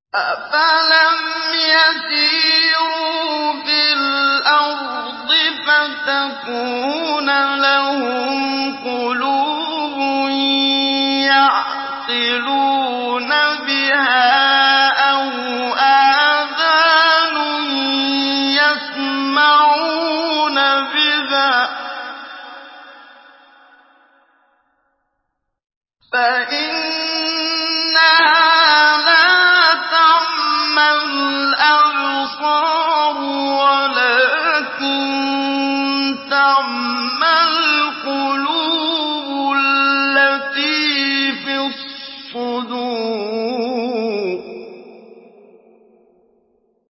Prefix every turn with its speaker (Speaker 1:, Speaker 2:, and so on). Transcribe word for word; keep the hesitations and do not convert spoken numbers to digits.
Speaker 1: أَفَلَمْ يَسِيرُوا فِي الْأَرْضِ فَتَكُونَ لَهُمْ قُلُوبٌ يَعْقِلُونَ بِهَا أَوْ آذَانٌ يَسْمَعُونَ بِهَا ۖ فَإِنَّمَا